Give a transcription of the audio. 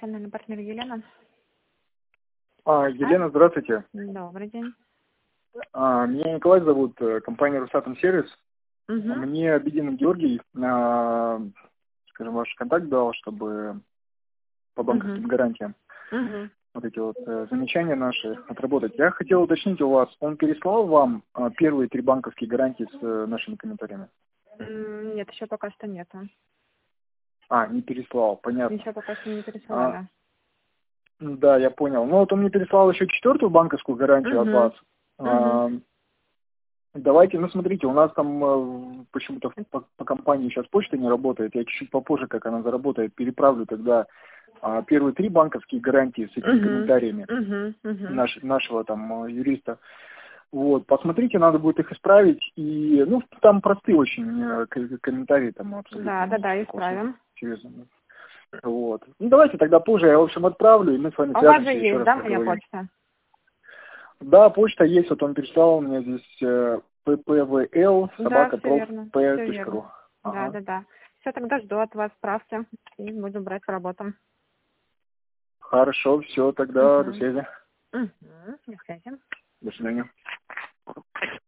персональный партнер Елена. Елена, здравствуйте. Добрый день. Меня Николай зовут, компания «Росатом Сервис». Угу. Мне Обеденный Георгий, скажем, ваш контакт дал, чтобы по банковским гарантиям Угу. вот эти вот замечания наши отработать. Я хотел уточнить у вас, он переслал вам первые 3 банковские гарантии с нашими комментариями? Нет, еще пока что нету. Не переслал, понятно. Еще пока что не пересылали. Да, я понял. Ну вот он мне переслал еще 4-ю банковскую гарантию от вас. Давайте, смотрите, у нас там почему-то по компании сейчас почта не работает. Я чуть-чуть попозже, как она заработает, переправлю тогда первые 3 банковские гарантии с этими комментариями нашего там юриста. Вот, посмотрите, надо будет их исправить. И, там простые очень комментарии там абсолютно. Да, исправим. Серьезно. Вот. Давайте тогда позже я, в общем, отправлю, и мы с вами свяжемся. У вас же еще есть, раз да, поговорим. моя почта? Да, почта есть, вот он переслал мне здесь ppvl@prof.p.ru. Да. Все, тогда жду от вас справки и будем брать по работам. Хорошо, все, тогда до связи. До связи. До свидания.